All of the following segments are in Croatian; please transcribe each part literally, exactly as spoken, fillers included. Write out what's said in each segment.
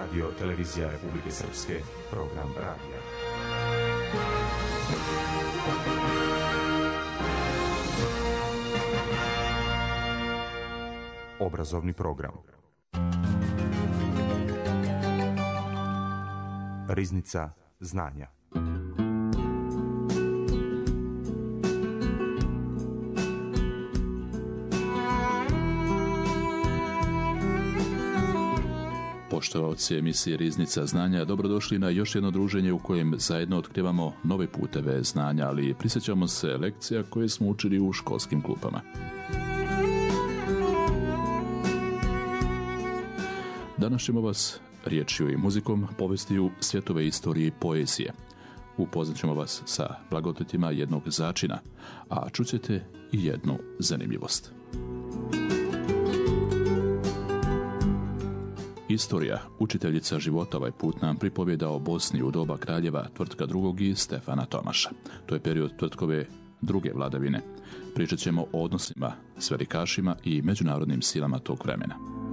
Radio Televizija Republike Srpske, program radija. Obrazovni program. Riznica znanja. Poštovaoci emisije Riznica znanja, dobrodošli na još jedno druženje u kojem zajedno otkrivamo nove puteve znanja, ali prisjećamo se lekcija koje smo učili u školskim klupama. Danas ćemo vas riječju i muzikom povesti u svjetove istorije i poezije. Upoznat ćemo vas sa blagodatima jednog začina, a čućete i jednu zanimljivost. Istorija, učiteljica života, ovaj put nam pripovjeda o Bosni u doba kraljeva Tvrtka drugog i Stefana Tomaša. To je period Tvrtkove druge vladavine. Pričat ćemo o odnosima s velikašima i međunarodnim silama tog vremena.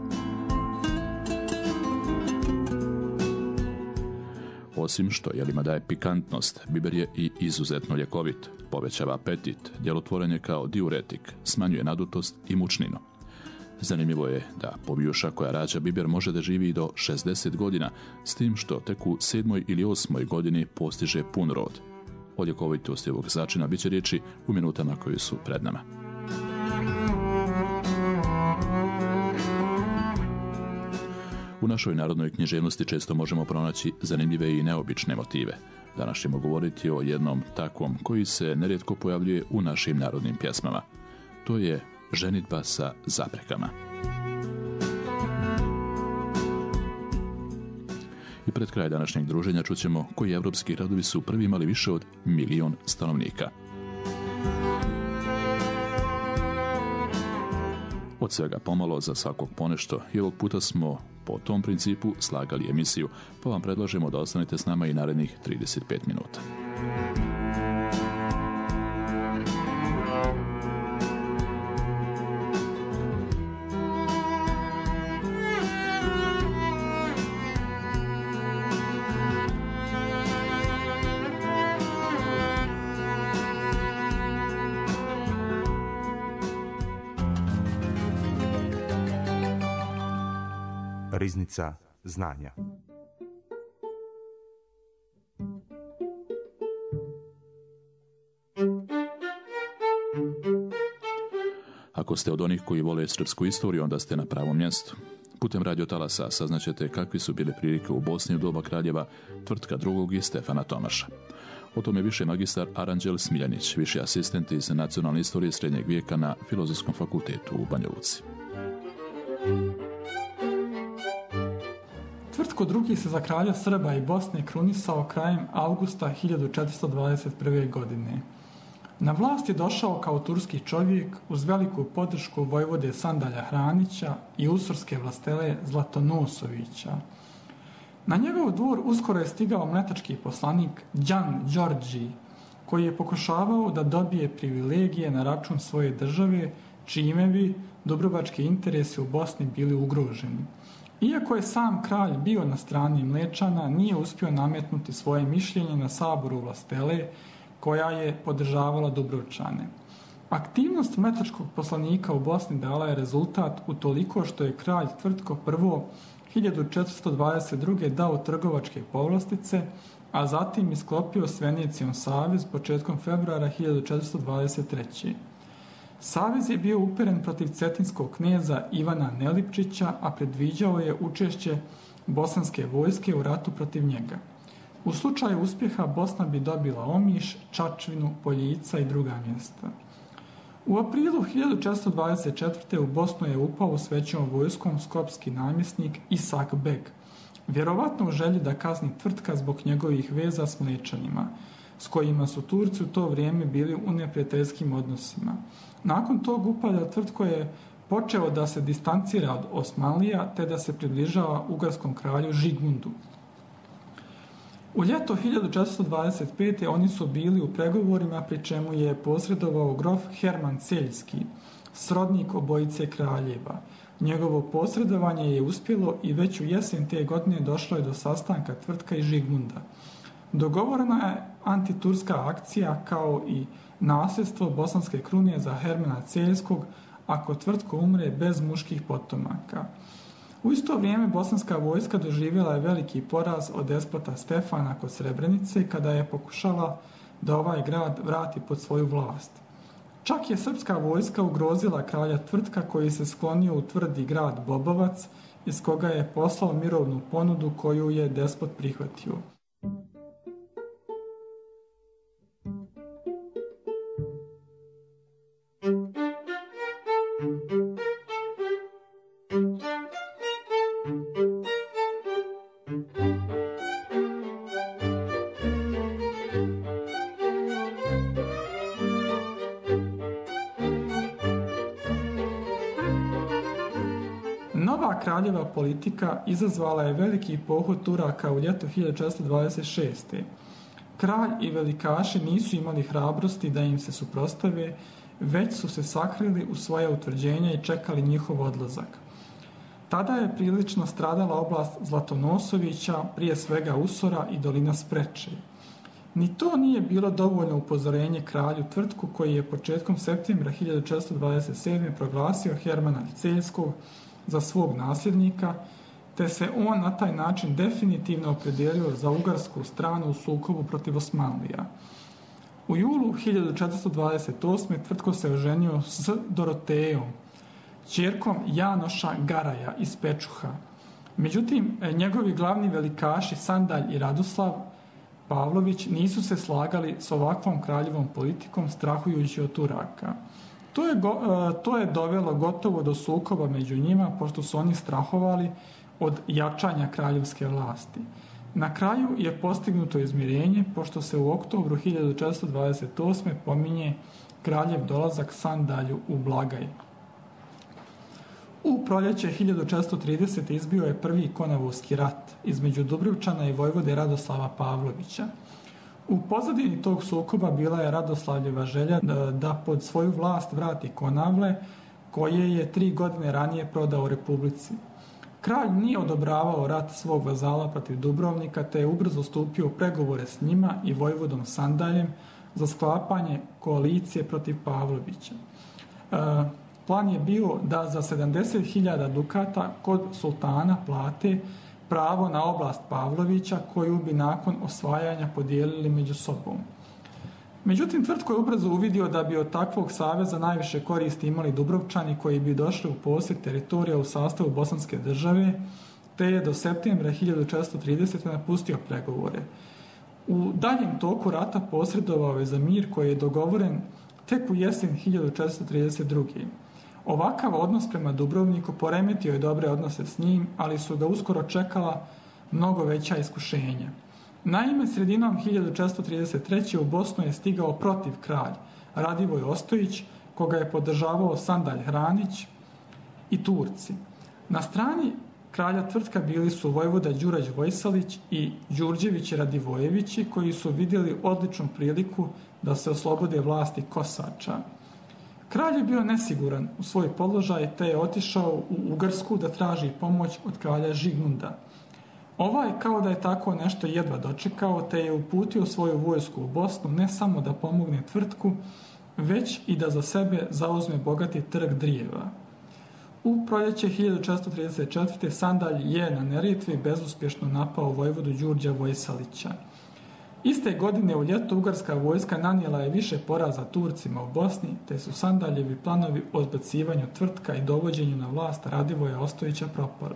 Osim što jelima daje pikantnost, biber je i izuzetno ljekovit, povećava apetit, djelotvoren je kao diuretik, smanjuje nadutost i mučninu. Zanimljivo je da povijuša koja rađa biber može da živi i do šezdeset godina, s tim što tek u sedmoj ili osmoj godini postiže pun rod. O ljekovitosti ovog začina bit će riječi u minutama koje su pred nama. U našoj narodnoj književnosti često možemo pronaći zanimljive i neobične motive. Danas ćemo govoriti o jednom takvom koji se nerijetko pojavljuje u našim narodnim pjesmama. To je ženidba sa zaprekama. I pred kraj današnjeg druženja čućemo koji evropski gradovi su prvi imali više od milion stanovnika. Od svega pomalo, za svakog ponešto, i ovog puta smo po tom principu slagali emisiju, pa vam predlažemo da ostanete s nama i narednih trideset pet minuta. Riznica znanja. Ako ste od onih koji vole srpsku istoriju, onda ste na pravom mjestu. Putem radio talasa saznaćete kakvi su bile prilike u Bosni u doba kraljeva Tvrtka drugog i Stefana Tomaša. O tome više magistar Aranđel Smiljanić, viši asistent iz nacionalne istorije srednjeg vijeka na Filozofskom fakultetu u Banja Luci. Tvrtko drugi se za kralja Srba i Bosne krunisao krajem avgusta hiljadu četiristo dvadeset prve. godine. Na vlast je došao kao turski čovjek uz veliku podršku vojvode Sandalja Hranića i usurske vlastele Zlatonosovića. Na njegov dvor uskoro je stigao mletački poslanik Đan Đorđi, koji je pokušavao da dobije privilegije na račun svoje države, čime bi dubrovački interesi u Bosni bili ugroženi. Iako je sam kralj bio na strani Mlečana, nije uspio nametnuti svoje mišljenje na saboru vlastele, koja je podržavala Dubrovčane. Aktivnost mletačkog poslanika u Bosni dala je rezultat utoliko što je kralj Tvrtko prvi hiljadu četiristo dvadeset druge. dao trgovačke povlastice, a zatim je sklopio s Venecijom savez početkom februara hiljadu četiristo dvadeset treće. Savez je bio uperen protiv cetinskog kneza Ivana Nelipčića, a predviđao je učešće bosanske vojske u ratu protiv njega. U slučaju uspjeha Bosna bi dobila Omiš, Čačvinu, Poljica i druga mjesta. U aprilu hiljadu četiristo dvadeset četvrte. u Bosnu je upao s većom vojskom skopski namjesnik Isak Beg, vjerovatno u želji da kazni Tvrtka zbog njegovih veza s Mlečanima, s kojima su Turci u to vrijeme bili u neprijateljskim odnosima. Nakon tog upada Tvrtko je počeo da se distancira od Osmanlija te da se približava ugarskom kralju Žigmundu. U ljeto hiljadu četiristo dvadeset pete. oni su bili u pregovorima, pri čemu je posredovao grof Herman Celjski, srodnik obojice kraljeva. Njegovo posredovanje je uspjelo i već u jesen te godine došlo je do sastanka Tvrtka i Žigmunda. Dogovorena je antiturska akcija kao i nasljedstvo bosanske krunije za Hermana Celjskog ako Tvrtko umre bez muških potomaka. U isto vrijeme bosanska vojska doživjela je veliki poraz od despota Stefana kod Srebrenice kada je pokušala da ovaj grad vrati pod svoju vlast. Čak je srpska vojska ugrozila kralja Tvrtka koji se sklonio u tvrdi grad Bobovac iz koga je poslao mirovnu ponudu koju je despot prihvatio. Nova kraljeva politika izazvala je veliki pohod Turaka u ljeto hiljadu četiristo dvadeset šeste. Kralj i velikaši nisu imali hrabrosti da im se suprotstave, već su se sakrili u svoje utvrđenja i čekali njihov odlazak. Tada je prilično stradala oblast Zlatonosovića, prije svega Usora i dolina Spreče. Ni to nije bilo dovoljno upozorenje kralju Tvrtku koji je početkom septembra hiljadu četiristo dvadeset sedme proglasio Hermana Celjskog za svog nasljednika, te se on na taj način definitivno opredijelio za ugarsku stranu u sukobu protiv Osmanlija. U julu hiljadu četiristo dvadeset osme. Tvrtko se oženio s Dorotejom, ćerkom Janoša Garaja iz Pečuha. Međutim, njegovi glavni velikaši Sandalj i Radoslav Pavlović nisu se slagali s ovakvom kraljevom politikom strahujući od Turaka. To je, go, to je dovelo gotovo do sukoba među njima, pošto su oni strahovali od jačanja kraljevske vlasti. Na kraju je postignuto izmirenje, pošto se u oktobru hiljadu četiristo dvadeset osme. pominje kraljev dolazak Sandalju u Blagaj. U proljeće hiljadu četiristo tridesete. izbio je prvi Konavovski rat između Dubrovčana i vojvode Radoslava Pavlovića. U pozadini tog sukoba bila je Radoslavljeva želja da, da pod svoju vlast vrati Konavle, koje je tri godine ranije prodao Republici. Kralj nije odobravao rat svog vazala protiv Dubrovnika, te je ubrzo stupio u pregovore s njima i vojvodom Sandaljem za sklapanje koalicije protiv Pavlovića. E, plan je bio da za sedamdeset hiljada dukata kod sultana plate pravo na oblast Pavlovića koju bi nakon osvajanja podijelili među sobom. Međutim, Tvrtko je ubrzo uvidio da bi od takvog saveza najviše koristi imali Dubrovčani koji bi došli u posjed teritorija u sastavu Bosanske države, te je do septembra hiljadu četiristo tridesete. napustio pregovore. U daljem toku rata posredovao je za mir koji je dogovoren tek u jesen hiljadu četiristo trideset druge. Ovakav odnos prema Dubrovniku poremetio je dobre odnose s njim, ali su ga uskoro čekala mnogo veća iskušenja. Naime, sredinom hiljadu četiristo trideset treće. u Bosnu je stigao protiv kralj Radivoj Ostojić, koga je podržavao Sandalj Hranić i Turci. Na strani kralja Tvrtka bili su vojvoda Đurađ Vojsalić i Đurđević Radivojevići, koji su vidjeli odličnu priliku da se oslobode vlasti Kosača. Kralj je bio nesiguran u svoj položaj, te je otišao u Ugarsku da traži pomoć od kralja Žigmunda. Ovaj kao da je tako nešto jedva dočekao, te je uputio svoju vojsku u Bosnu ne samo da pomogne Tvrtku, već i da za sebe zauzme bogati trg Drijeva. U proljeće hiljadu četiristo trideset četvrte. Sandalj je na Neretvi bezuspješno napao vojvodu Đurđa Vojsalića. Iste godine u ljeto ugarska vojska nanijela je više poraza Turcima u Bosni, te su Sandaljevi planovi o zbacivanju Tvrtka i dovođenju na vlast Radivoja Ostojića propali.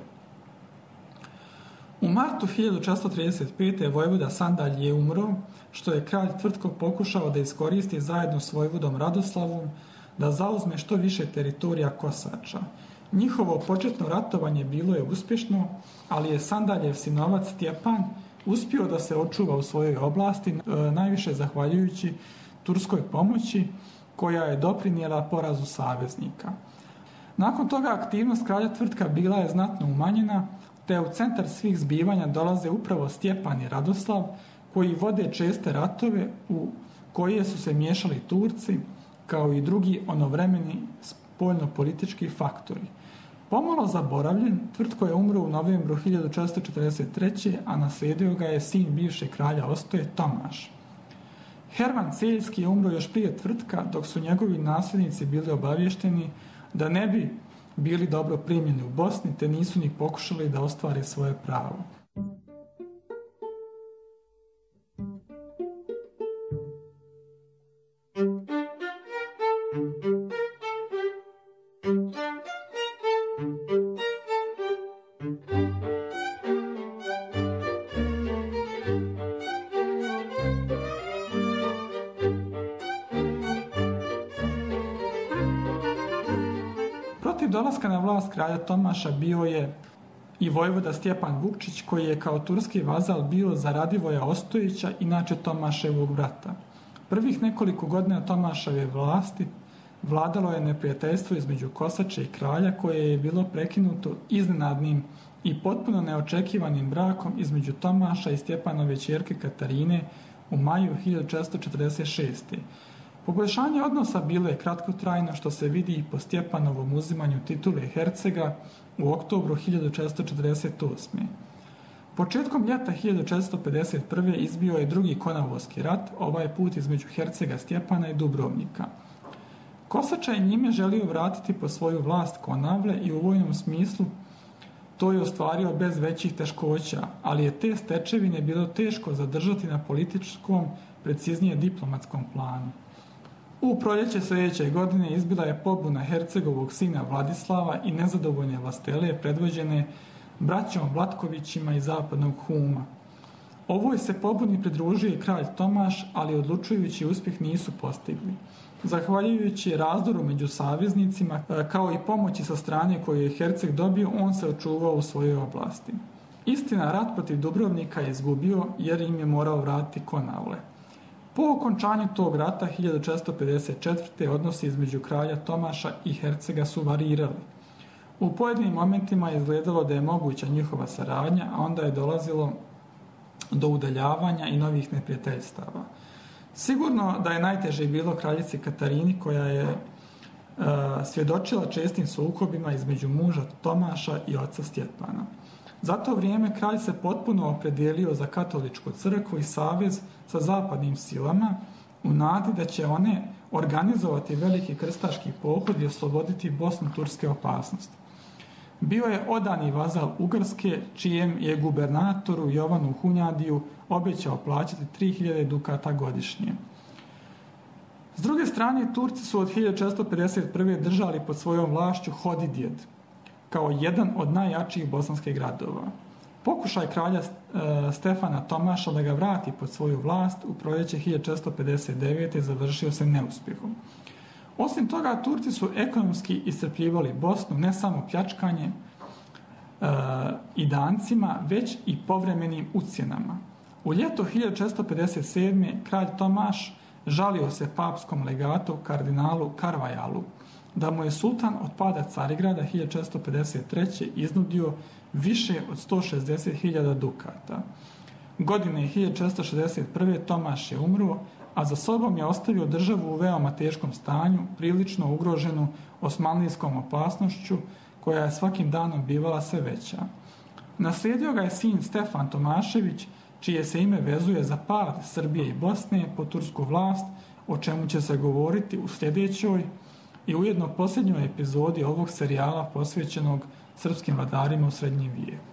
U martu hiljadu četiristo trideset pete. vojvoda Sandalj je umro, što je kralj Tvrtko pokušao da iskoristi zajedno s vojvodom Radoslavom da zauzme što više teritorija Kosača. Njihovo početno ratovanje bilo je uspješno, ali je Sandaljev sinovac Stjepan uspio da se očuva u svojoj oblasti, najviše zahvaljujući turskoj pomoći koja je doprinijela porazu saveznika. Nakon toga aktivnost kralja Tvrtka bila je znatno umanjena, te u centar svih zbivanja dolaze upravo Stjepan i Radoslav, koji vode česte ratove u koje su se miješali Turci, kao i drugi onovremeni spoljno-politički faktori. Pomalo zaboravljen, Tvrtko je umro u novembru hiljadu četiristo četrdeset treće. a naslijedio ga je sin bivšeg kralja Ostoje, Tomaš. Herman Celjski je umro još prije Tvrtka, dok su njegovi nasljednici bili obavješteni da ne bi bili dobro primljeni u Bosni, te nisu ni pokušali da ostvare svoje pravo. Protiv dolaska na vlast kralja Tomaša bio je i vojvoda Stjepan Vukčić, koji je kao turski vazal bio za Radivoja Ostojića, inače Tomaševog brata. Prvih nekoliko godina Tomaševe vlasti vladalo je neprijateljstvo između Kosače i kralja, koje je bilo prekinuto iznenadnim i potpuno neočekivanim brakom između Tomaša i Stjepanove ćerke Katarine u maju hiljadu četiristo četrdeset šeste. Poboljšanje odnosa bilo je kratkotrajno, što se vidi i po Stjepanovom uzimanju titule hercega u oktobru hiljadu četiristo četrdeset osme. Početkom ljeta hiljadu četiristo pedeset prve. izbio je drugi Konavolski rat, ovaj put između hercega Stjepana i Dubrovnika. Kosača je njime želio vratiti po svoju vlast Konavle i u vojnom smislu to je ostvario bez većih teškoća, ali je te stečevine bilo teško zadržati na političkom, preciznije diplomatskom planu. U proljeće sljedeće godine izbila je pobuna hercegovog sina Vladislava i nezadovoljne vlastelije predvođene braćom Vlatkovićima iz zapadnog Huma. Ovoj se pobuni pridružio i kralj Tomaš, ali odlučujući uspjeh nisu postigli. Zahvaljujući razdoru među saveznicima, kao i pomoći sa strane koju je herceg dobio, on se očuvao u svojoj oblasti. Istina, rat protiv Dubrovnika je izgubio jer im je morao vratiti Konavle. Po okončanju tog rata hiljadu četiristo pedeset četvrte. odnosi između kralja Tomaša i hercega su varirali. U pojedinim momentima je izgledalo da je moguća njihova saradnja, a onda je dolazilo do udaljavanja i novih neprijateljstava. Sigurno da je najteže bilo kraljici Katarini, koja je e, svjedočila čestim sukobima između muža Tomaša i oca Stjepana. Za to vrijeme kralj se potpuno opredijelio za katoličku crkvu i savez sa zapadnim silama u nadi da će one organizovati veliki krstaški pohod i osloboditi Bosnu turske opasnosti. Bio je odani vazal Ugarske, čijem je gubernatoru Jovanu Hunjadiju obećao plaćati tri hiljade dukata godišnje. S druge strane, Turci su od hiljadu četiristo pedeset prve. držali pod svojom vlašću Hodidjed, kao jedan od najjačih bosanskih gradova. Pokušaj kralja e, Stefana Tomaša da ga vrati pod svoju vlast u proljeće hiljadu četiristo pedeset devete. završio se neuspjehom. Osim toga, Turci su ekonomski iscrpljivali Bosnu ne samo pljačkanje e, i dancima, već i povremenim ucjenama. U ljeto hiljadu četiristo pedeset sedme. kralj Tomaš žalio se papskom legatu kardinalu Karvajalu da mu je sultan od pada Carigrada hiljadu četiristo pedeset treće. iznudio više od sto šezdeset hiljada dukata. Godine hiljadu četiristo šezdeset prve. Tomaš je umro, a za sobom je ostavio državu u veoma teškom stanju, prilično ugroženu osmanlijskom opasnošću, koja je svakim danom bivala sve veća. Naslijedio ga je sin Stefan Tomašević, čije se ime vezuje za pad Srbije i Bosne po tursku vlast, o čemu će se govoriti u sljedećoj i ujedno posljednjoj epizodi ovog serijala posvećenog srpskim vladarima u srednjem vijeku.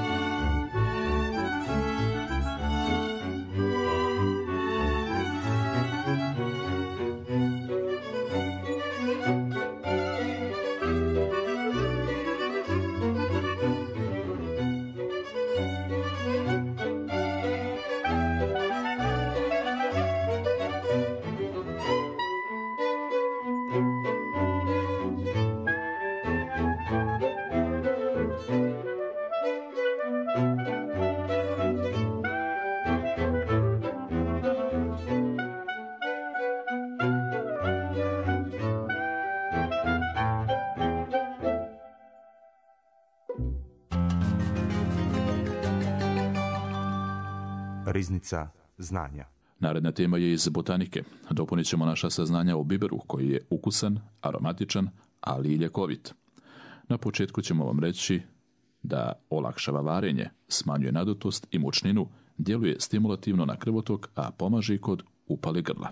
Riznica znanja. Naredna tema je iz botanike. Dopunit ćemo naša saznanja o biberu koji je ukusan, aromatičan, ali i ljekovit. Na početku ćemo vam reći da olakšava varenje, smanjuje nadutost i mučninu, djeluje stimulativno na krvotok, a pomaže i kod upale grla.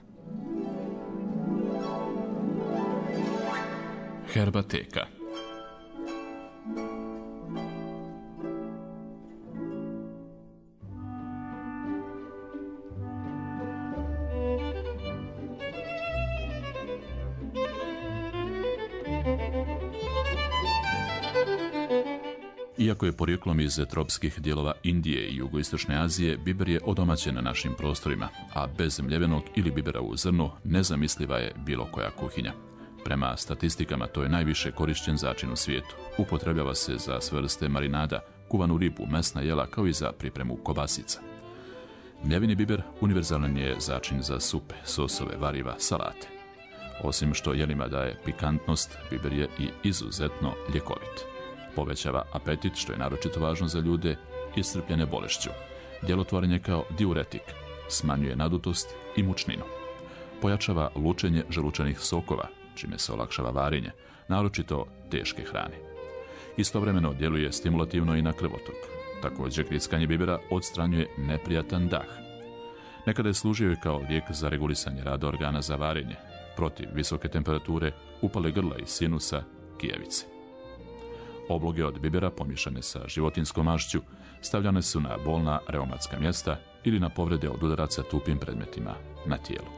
Herbateka. Iako je porijeklom iz tropskih dijelova Indije i jugoistočne Azije, biber je odomaćen na našim prostorima, a bez mljevenog ili bibera u zrnu nezamisliva je bilo koja kuhinja. Prema statistikama to je najviše korišćen začin u svijetu. Upotrebljava se za sve vrste marinada, kuvanu ribu, mesna jela kao i za pripremu kobasica. Mljeveni biber univerzalan je začin za supe, sosove, variva, salate. Osim što jelima daje pikantnost, biber je i izuzetno ljekovit. Povećava apetit, što je naročito važno za ljude iscrpljene bolešću. Djelotvoren je kao diuretik, smanjuje nadutost i mučninu. Pojačava lučenje želučanih sokova, čime se olakšava varenje, naročito teške hrane. Istovremeno djeluje stimulativno i na krvotok. Također grickanje bibera odstranjuje neprijatan dah. Nekada je služio i kao lijek za regulisanje rada organa za varenje, protiv visoke temperature, upale grla i sinusa, kijevice. Obloge od bibera pomiješane sa životinskom mašću stavljane su na bolna reumatska mjesta ili na povrede od udaraca tupim predmetima na tijelu.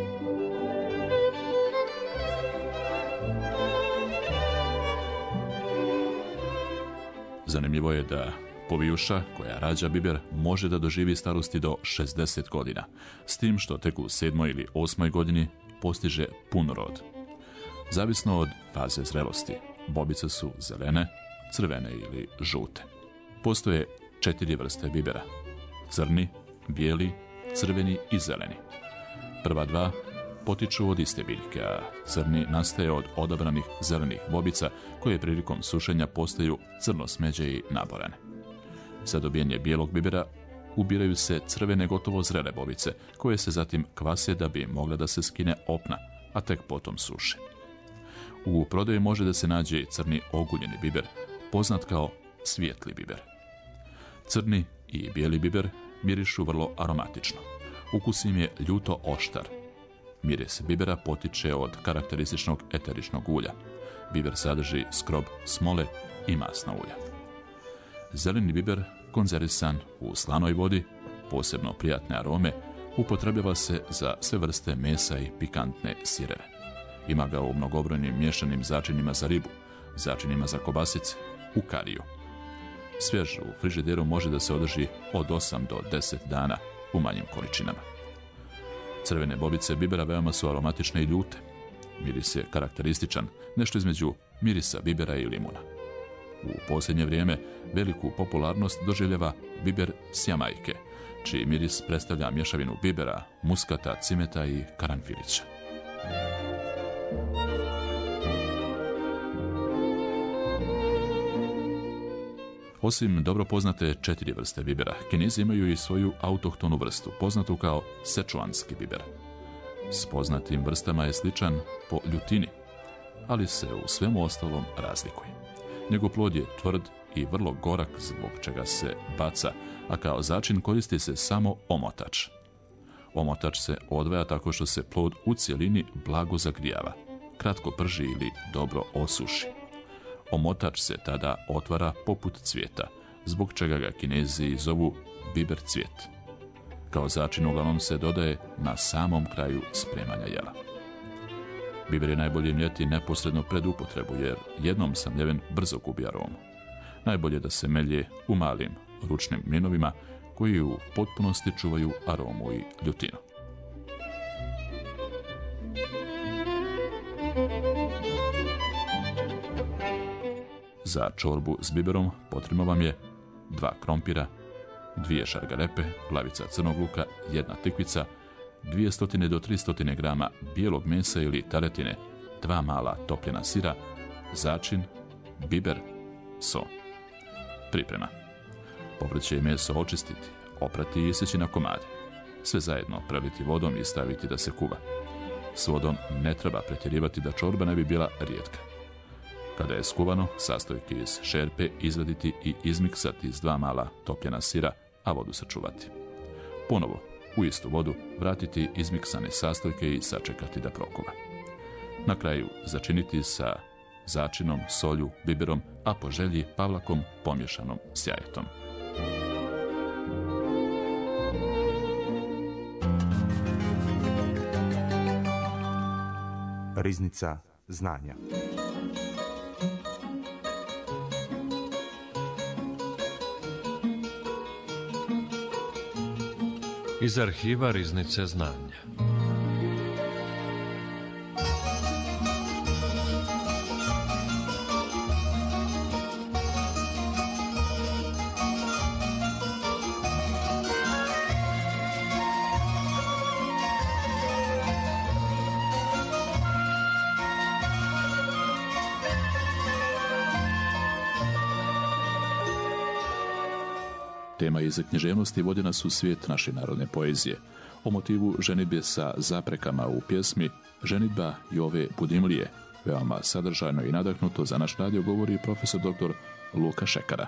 Zanimljivo je da povijuša koja rađa biber može da doživi starosti do šezdeset godina, s tim što tek u sedmoj ili osmoj godini postiže pun rod. Zavisno od faze zrelosti, bobice su zelene, crvene ili žute. Postoje četiri vrste bibera: crni, bijeli, crveni i zeleni. Prva dva potiču od iste biljke, a crni nastaje od odabranih zelenih bobica koje prilikom sušenja postaju crno smeđe i naborane. Za dobijanje bijelog bibera ubiraju se crvene gotovo zrele bobice koje se zatim kvase da bi mogla da se skine opna, a tek potom suše. U prodaju može da se nađe i crni oguljeni biber, poznat kao svijetli biber. Crni i bijeli biber mirišu vrlo aromatično. Ukus im je ljuto oštar. Miris bibera potiče od karakterističnog eteričnog ulja. Biber sadrži skrob smole i masna ulja. Zeleni biber, konzervisan u slanoj vodi, posebno prijatne arome, upotrebljava se za sve vrste mesa i pikantne sireve. Ima ga u mnogobrojnim miješanim začinima za ribu, začinima za kobasice, u kariju. Svjež u frižideru može da se održi od osam do deset dana u manjim količinama. Crvene bobice bibera veoma su aromatične i ljute. Miris je karakterističan, nešto između mirisa bibera i limuna. U posljednje vrijeme veliku popularnost doživljava biber s Jamajke, čiji miris predstavlja mješavinu bibera, muskata, cimeta i karanfilića. Osim dobro poznate četiri vrste bibera, Kinezi imaju i svoju autohtonu vrstu, poznatu kao sečuanski biber. S poznatim vrstama je sličan po ljutini, ali se u svemu ostalom razlikuje. Njegov plod je tvrd i vrlo gorak, zbog čega se baca, a kao začin koristi se samo omotač. Omotač se odvaja tako što se plod u cjelini blago zagrijava, kratko prži ili dobro osuši. Omotač se tada otvara poput cvijeta, zbog čega ga Kinezi zovu biber cvijet. Kao začin uglavnom se dodaje na samom kraju spremanja jela. Biber je najbolje mljeti neposredno pred upotrebu, jer jednom samljeven brzo gubi aromu. Najbolje da se melje u malim ručnim mlinovima koji u potpunosti čuvaju aromu i ljutinu. Za čorbu s biberom potrebno vam je dva krompira, dvije šargarepe, glavica crnog luka, jedna tikvica, dvjesto do tristo grama bijelog mesa ili teretine, dva mala topljena sira, začin, biber, so. Priprema. Povrće i meso očistiti, oprati i isjeći na komade. Sve zajedno preliti vodom i staviti da se kuva. S vodom ne treba pretjerivati da čorba ne bi bila rijetka. Kada je skuvano, sastojke iz šerpe izvaditi i izmiksati s dva mala topljena sira, a vodu sačuvati. Ponovo, u istu vodu vratiti izmiksane sastojke i sačekati da prokuva. Na kraju začiniti sa začinom, solju, biberom, a po želji pavlakom pomješanom s jajetom. Riznica znanja. Iz arhiva Riznice znanja. Tema iz književnosti vodi nas u svijet naše narodne poezije. O motivu ženidbe sa zaprekama u pjesmi Ženidba Jove Budimlije. Veoma sadržajno i nadahnuto za naš radio govori profesor doktor Luka Šekara.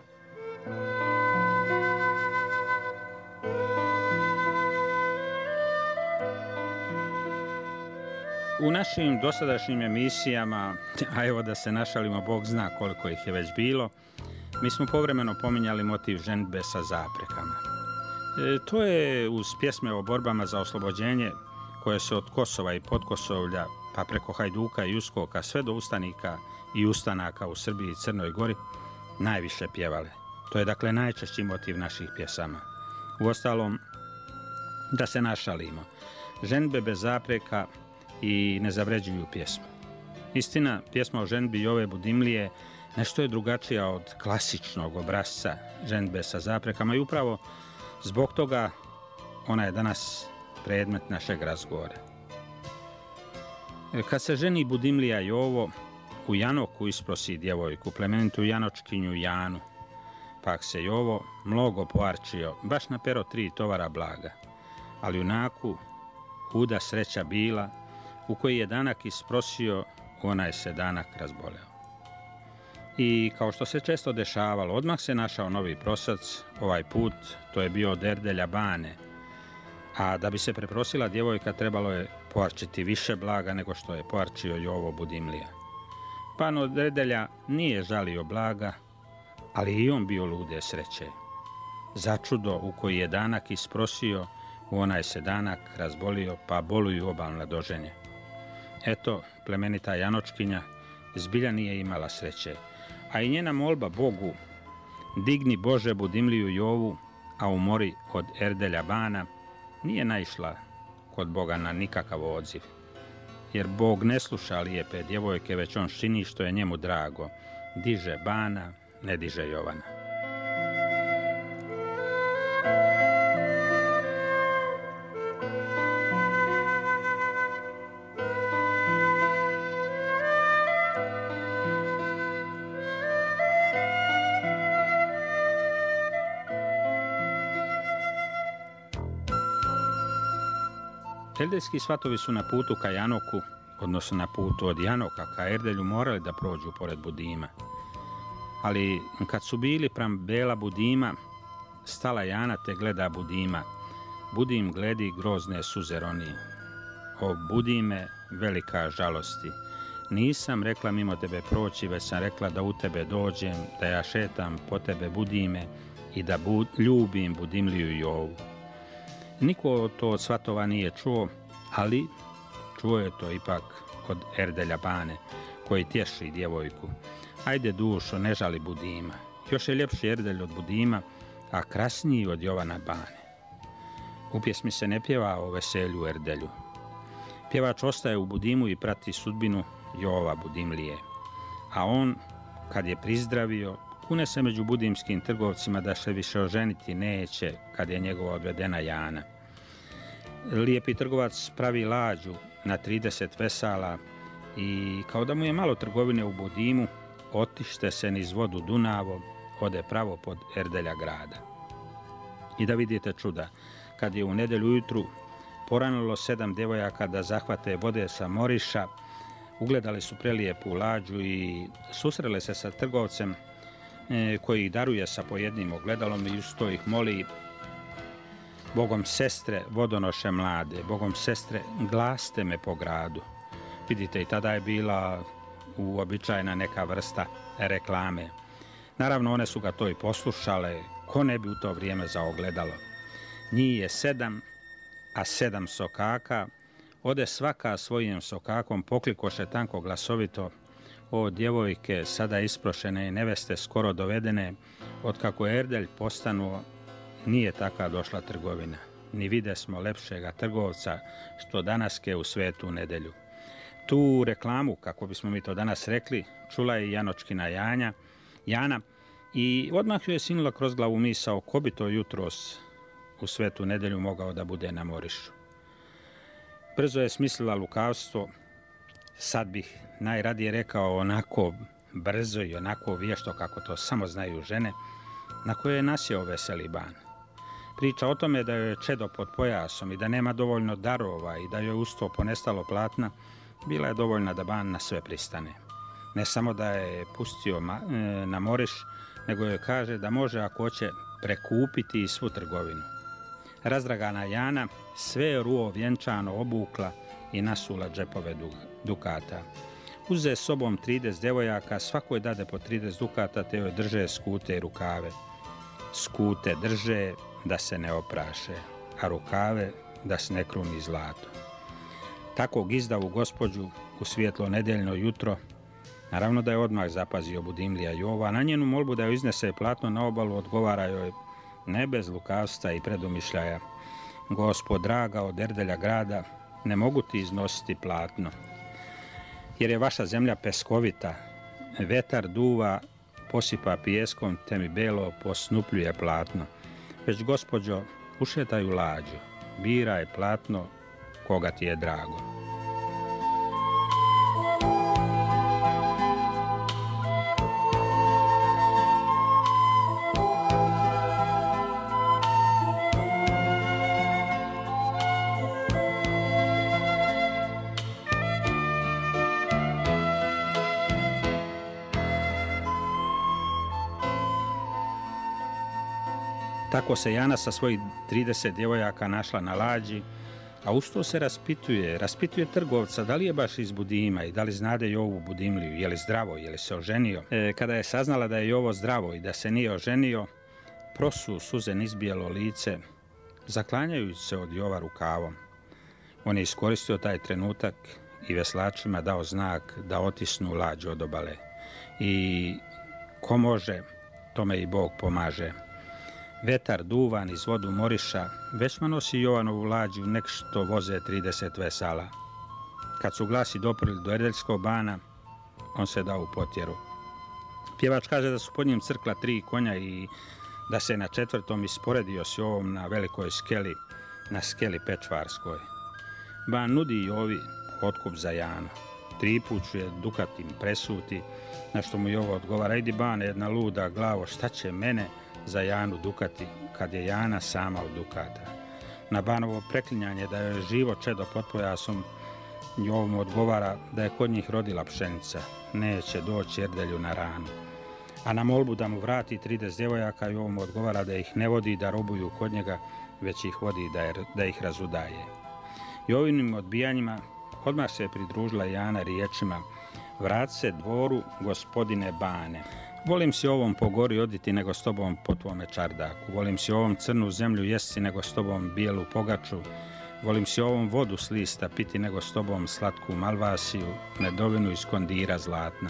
U našim dosadašnjim emisijama, a evo da se našalimo, Bog zna koliko ih je već bilo, mi smo povremeno pominjali motiv ženidbe sa zaprekama. E, to je uz pjesme o borbama za oslobođenje koje se od Kosova i Podkosovlja, pa preko Hajduka i Uskoka sve do ustanika i ustanaka u Srbiji i Crnoj Gori najviše pjevale. To je dakle najčešći motiv naših pjesama. Uostalom, da se našalimo, ženidbe bez zapreka i ne zavređuju pjesmu. Istina, pjesma o ženidbi Jove Budimlije nešto je drugačija od klasičnog obrasca ženidbe sa zaprekama i upravo zbog toga ona je danas predmet našeg razgovora. Kad se ženi Budimlija Jovo, u Janoku isprosi djevojku, plemenitu Janočkinju Janu, pak se Jovo mnogo poarčio, baš na pero tri tovara blaga, ali junaku huda sreća bila, u koji je danak isprosio, onaj se danak razboleo. I kao što se često dešavalo, odmah se našao novi prosac, ovaj put to je bio od Erdelja Bane, a da bi se preprosila djevojka trebalo je poarčiti više blaga nego što je poarčio Jovo Budimlija. Pan od Erdelja nije žalio blaga, ali i on bio lude sreće. Začudo u koji je danak isprosio, u onaj se danak razbolio, pa boluju oba mladoženje. Eto, plemenita Janočkinja zbilja nije imala sreće, a i njena molba Bogu, digni Bože Budimliju Jovu, a umori od Erdelja Bana, nije naišla kod Boga na nikakav odziv. Jer Bog ne sluša lijepe djevojke, već on čini što je njemu drago. Diže Bana, ne diže Jovana. Erdeljski svatovi su na putu ka Janoku, odnosno na putu od Janoka ka Erdelju, morali da prođu pored Budima. Ali kad su bili pram bela Budima, stala Jana te gleda Budima. Budim gledi grozne suze roni. O Budime, velika žalosti. Nisam rekla mimo tebe proći, već sam rekla da u tebe dođem, da ja šetam po tebe Budime i da bud, ljubim Budimliju Jovu. Niko to od svatova nije čuo, ali čuo je to ipak od Erdelja Bane, koji tješi djevojku. Ajde dušo, ne žali Budima. Još je ljepši Erdelj od Budima, a krasniji od Jovana Bane. U pjesmi se ne pjeva o veselju u Erdelju. Pjevač ostaje u Budimu i prati sudbinu Jova Budimlije. A on, kad je prizdravio, kune se među budimskim trgovcima da se više oženiti neće kad je njegova odvedena Jana. Lijepi trgovac pravi lađu na trideset vesala i kao da mu je malo trgovine u Budimu, otište se niz vodu Dunavo, ode pravo pod Erdelja grada. I da vidite čuda, kad je u nedjelju ujutru poranulo sedam djevojaka da zahvate vode sa moriša, ugledali su prelijepu lađu i susrele se sa trgovcem e, koji ih daruje sa pojednim ogledalom i usto ih moli: Bogom sestre, vodonoše mlade, Bogom sestre, glaste me po gradu. Vidite, i tada je bila uobičajena neka vrsta reklame. Naravno, one su ga to i poslušale, ko ne bi u to vrijeme za ogledalo. Njih je sedam, a sedam sokaka, ode svaka svojim sokakom, poklikoše tanko glasovito: o djevojke, sada isprošene i neveste skoro dovedene, otkako je Erdelj postanuo, nije taka došla trgovina. Ni vide smo lepšega trgovca, što danaske u svetu nedelju. Tu reklamu, kako bismo mi to danas rekli, čula je Janočkina Janja, Jana, i odmah joj je sinula kroz glavu misao ko bi to jutros u svetu nedelju mogao da bude na Morišu. Brzo je smislila lukavstvo, sad bih najradije rekao onako brzo i onako vješto kako to samo znaju žene, na koje je nasjeo veseli ban. Priča o tome da joj je čedo pod pojasom i da nema dovoljno darova i da joj uz to ponestalo platna, bila je dovoljna da ban na sve pristane. Ne samo da je pustio na Moriš, nego joj kaže da može, ako hoće, prekupiti i svu trgovinu. Razdragana Jana sve je ruo vjenčano obukla i nasula džepove dukata. Uze s sobom trideset djevojaka, svakoj dade po trideset dukata, te joj drže skute i rukave. Skute drže da se ne opraše, a rukave da se ne kruni zlato. Tako gizdavu gospođu u svijetlo nedeljno jutro, naravno da je odmah zapazio Budimlija Jova, na njenu molbu da joj iznese platno na obalu odgovara joj ne bez lukavstva i predumišljaja: Gospod draga, od Erdelja grada ne mogu ti iznositi platno, jer je vaša zemlja peskovita, vetar duva, posipa pijeskom, te mi belo posnupljuje platno. Već, gospođo, ušetaj u lađu, biraj platno koga ti je drago. Tako se Jana sa svojih trideset djevojaka našla na lađi, a uz to se raspituje, raspituje trgovca da li je baš iz Budima i da li znade Jovu Budimliju, je li zdravo, je li se oženio. E, kada je saznala da je Jovo zdravo i da se nije oženio, prosu suze izbijelo lice, zaklanjajući se od Jova rukavom. On je iskoristio taj trenutak i veslačima dao znak da otisnu lađu od obale. I ko može, tome i Bog pomaže. Vetar duvan iz vodu Moriša većma nosi Jovanovu lađu, nek što voze trideset vesala. Kad su glasi doprli do Erdeljskog bana, on se dao u potjeru. Pjevač kaže da su pod njim crkla tri konja i da se na četvrtom isporedio s Jovom na velikoj skeli, na skeli Pečvarskoj. Ban nudi Jovi otkup za Janu. Tri put ću je dukatim presuti, na što mu Jovo odgovara: idi bane, jedna luda glavo, šta će mene za Janu dukati, kad je Jana sama od dukata. Na Banovo preklinjanje da je živo čedo pod pojasom, Jovo mu odgovara da je kod njih rodila pšenica, neće doći Erdelju na ranu. A na molbu da mu vrati trideset djevojaka, Jovo mu odgovara da ih ne vodi da robuju kod njega, već ih vodi da, je, da ih razudaje. Jovinim odbijanjima odmah se je pridružila Jana riječima: vrat se dvoru, gospodine Bane. Volim si ovom po gori oditi nego s tobom po tvome čardaku. Volim si ovom crnu zemlju jesti nego s tobom bijelu pogaču. Volim si ovom vodu s lista piti nego s tobom slatku malvasiju, medovinu iz kondira zlatna.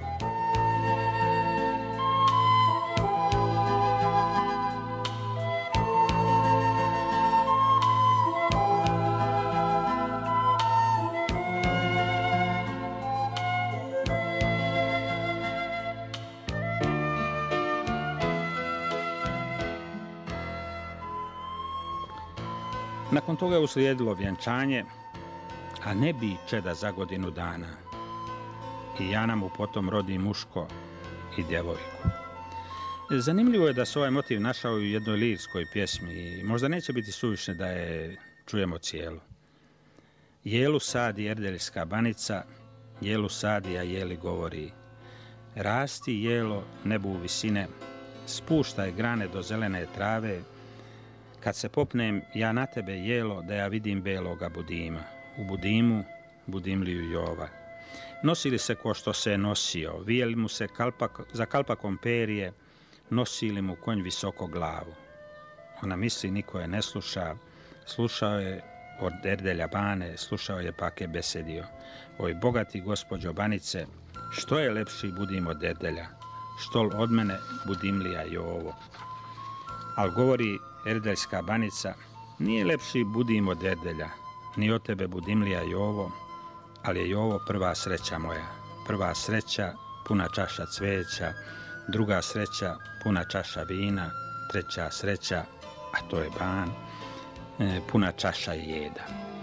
Nakon toga je uslijedilo vjenčanje, a ne bi čeda za godinu dana. I Jana mu potom rodi muško i djevojku. Zanimljivo je da se ovaj motiv našao u jednoj lirskoj pjesmi i možda neće biti suvišne da je čujemo cijelu. Jelu sadi erdeljska banica, jelu sadi, a jeli govori. Rasti, jelo, nebu visine, spuštaj grane do zelene trave, kad se popnem ja na tebe, jelo, da ja vidim beloga budima. U budimu, budimliju Jova. Nosili se ko što se je nosio, vijeli mu se kalpak, za kalpakom perije, nosili mu konj visoko glavu. Ona misli, niko je ne sluša, slušao je od Erdelja Bane, slušao je pak je besedio. Oj, bogati gospođo Banice, što je lepši budim od Erdelja, štol od mene budimlija Jovo. Al govori Erdeljska Banica, nije lepši budim od Erdelja, ni od tebe budimlija Jovo, ali je Jovo prva sreća moja. Prva sreća, puna čaša cveća, druga sreća, puna čaša vina, treća sreća, a to je ban, e, puna čaša jeda.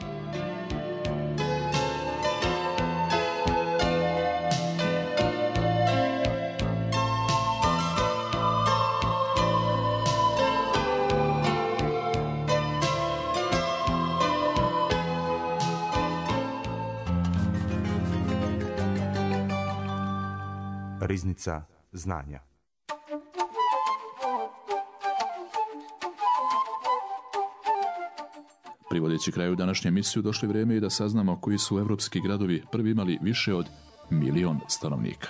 Riznica znanja. Privodeći kraju današnje emisiju, došlo je vrijeme i da saznamo koji su evropski gradovi prvi imali više od milion stanovnika.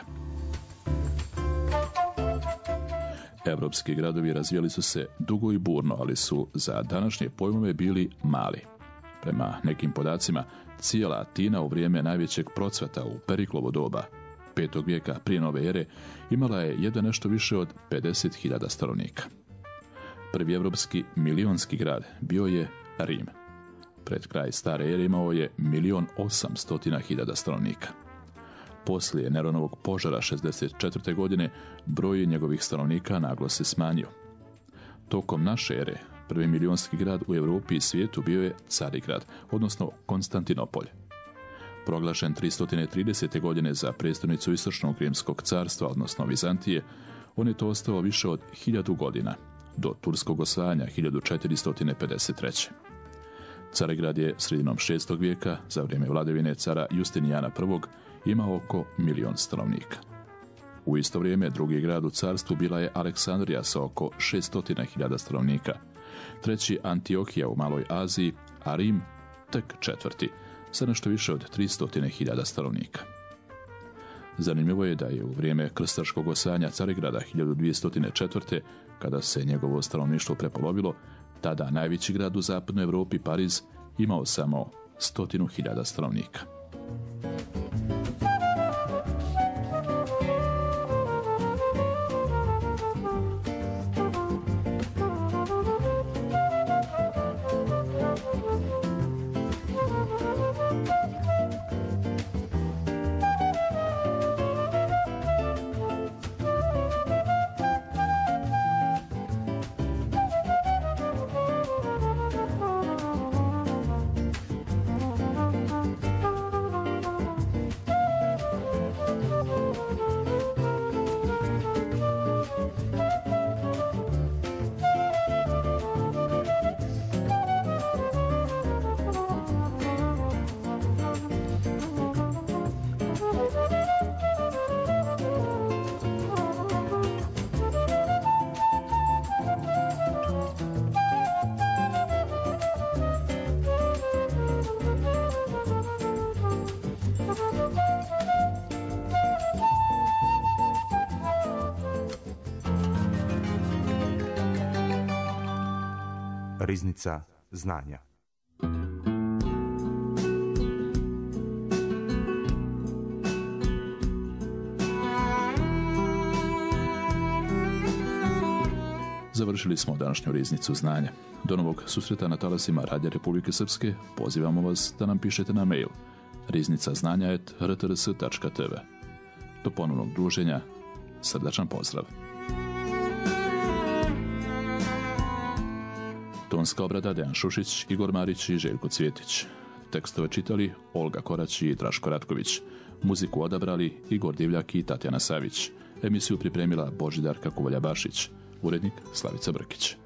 Evropski gradovi razvijali su se dugo i burno, ali su za današnje pojmove bili mali. Prema nekim podacima, cijela Atina u vrijeme najvećeg procvata u Periklovo doba, petog vijeka prije nove ere, imala je jedva nešto više od pedeset hiljada stanovnika. Prvi evropski milionski grad bio je Rim. Pred kraj stare ere imao je milion osamstotina hiljada stanovnika. Poslije Neronovog požara šezdeset četvrte godine broj njegovih stanovnika naglo se smanjio. Tokom naše ere prvi milionski grad u Europi i svijetu bio je Carigrad, odnosno Konstantinopolj. Proglašen tristo tridesete godine za prijestolnicu Istočnog rimskog carstva, odnosno Vizantije, on je to ostao više od hiljadu godina, do turskog osvajanja hiljadu četiristo pedeset treće. Carigrad je sredinom šestog vijeka, za vrijeme vladavine cara Justinijana prvog, imao oko milion stanovnika. U isto vrijeme drugi grad u carstvu bila je Aleksandrija sa oko šeststo hiljada stanovnika, treći Antiohija u Maloj Aziji, a Rim tek četvrti, sa nešto više od tristo hiljada stanovnika. Zanimljivo je da je u vrijeme krstaškog osvajanja Carigrada hiljadu dvjesto četvrte. kada se njegovo stanovništvo prepolovilo, tada najveći grad u zapadnoj Europi, Pariz, imao samo stotinu hiljada stanovnika. Riznica znanja. Završili smo današnju riznicu znanja. Do novog susreta na talasima Radija Republike Srpske pozivamo vas da nam pišete na mail riznica znanja at r t r s tačka t v. Do ponovnog druženja, srdačan pozdrav. Tonska obrada Dejan Šušić, Igor Marić i Željko Cvjetić. Tekstove čitali Olga Korać i Draško Ratković. Muziku odabrali Igor Divljak i Tatjana Savić. Emisiju pripremila Božidarka Kuvalja Bašić. Urednik Slavica Brkić.